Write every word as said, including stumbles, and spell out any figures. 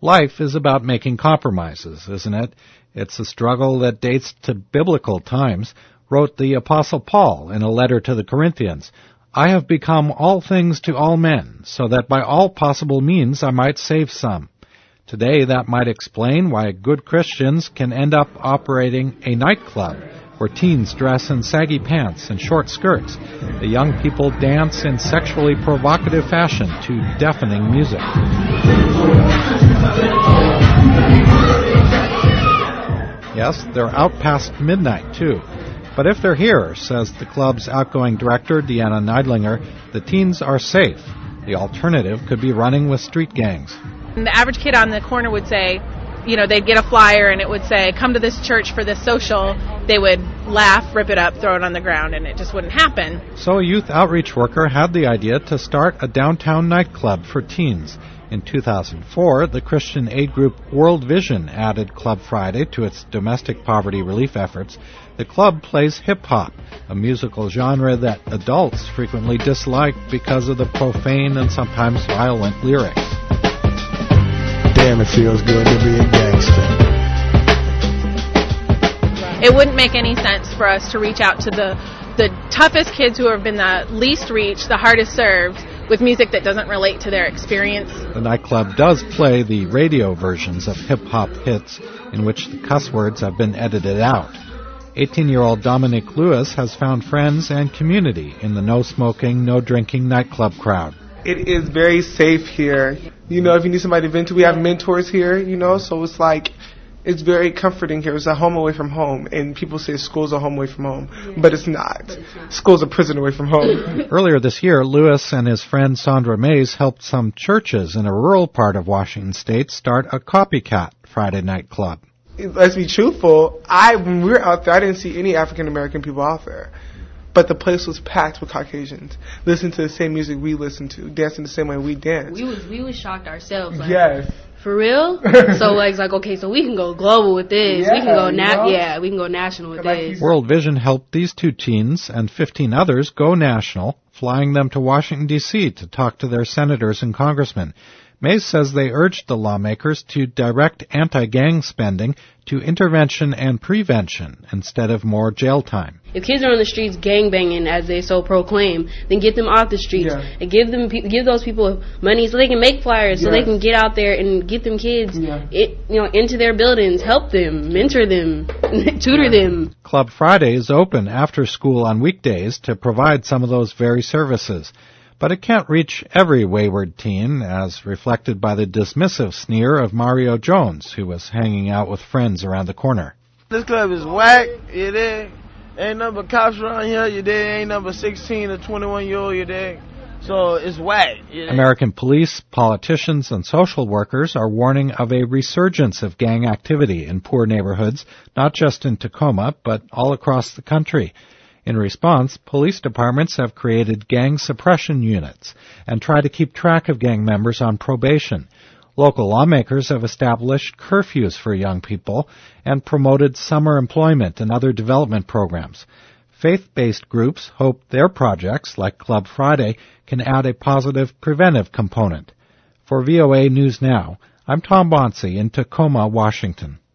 Life is about making compromises, isn't it? It's a struggle that dates to biblical times, wrote the Apostle Paul in a letter to the Corinthians. I have become all things to all men, so that by all possible means I might save some. Today that might explain why good Christians can end up operating a nightclub where teens dress in saggy pants and short skirts. The young people dance in sexually provocative fashion to deafening music. Yes, they're out past midnight, too. But if they're here, says the club's outgoing director, Deanna Neidlinger, the teens are safe. The alternative could be running with street gangs. And the average kid on the corner would say, you know, they'd get a flyer and it would say, come to this church for this social. They would laugh, rip it up, throw it on the ground, and it just wouldn't happen. So a youth outreach worker had the idea to start a downtown nightclub for teens. In two thousand four, the Christian aid group World Vision added Club Friday to its domestic poverty relief efforts. The club plays hip-hop, a musical genre that adults frequently dislike because of the profane and sometimes violent lyrics. Damn, it feels good to be a gangster. It wouldn't make any sense for us to reach out to the, the toughest kids who have been the least reached, the hardest served, with music that doesn't relate to their experience. The nightclub does play the radio versions of hip-hop hits in which the cuss words have been edited out. eighteen-year-old Dominic Lewis has found friends and community in the no-smoking, no-drinking nightclub crowd. It is very safe here. You know, if you need somebody to vent to, we have mentors here, you know, so it's like, it's very comforting here. It's a home away from home, and people say school's a home away from home, yeah. but it's not. But it's not. School's a prison away from home. Earlier this year, Lewis and his friend Sandra Mays helped some churches in a rural part of Washington State start a copycat Friday night club. Let's be truthful, I, when we were out there, I didn't see any African-American people out there. But the place was packed with Caucasians, listening to the same music we listen to, dancing the same way we dance. We was we was shocked ourselves. Like, yes. For real? So like, it's like, okay, so we can go global with this. Yeah, we can go na- you know? yeah, we can go national with like this. World Vision helped these two teens and fifteen others go national, flying them to Washington, D C to talk to their senators and congressmen. Mays says they urged the lawmakers to direct anti-gang spending to intervention and prevention instead of more jail time. If kids are on the streets gangbanging, as they so proclaim, then get them off the streets yeah. and give them give those people money so they can make flyers, yeah. so they can get out there and get them kids, yeah. it, you know, into their buildings, help them, mentor them, tutor yeah. them. Club Friday is open after school on weekdays to provide some of those very services. But it can't reach every wayward teen, as reflected by the dismissive sneer of Mario Jones, who was hanging out with friends around the corner. This club is whack, you dig? Ain't nothing but cops around here, you dig? Ain't nothing but sixteen or twenty-one-year-old, you dig? So it's whack. You dig? American police, politicians, and social workers are warning of a resurgence of gang activity in poor neighborhoods, not just in Tacoma, but all across the country. In response, police departments have created gang suppression units and try to keep track of gang members on probation. Local lawmakers have established curfews for young people and promoted summer employment and other development programs. Faith-based groups hope their projects, like Club Friday, can add a positive preventive component. For V O A News Now, I'm Tom Bonsi in Tacoma, Washington.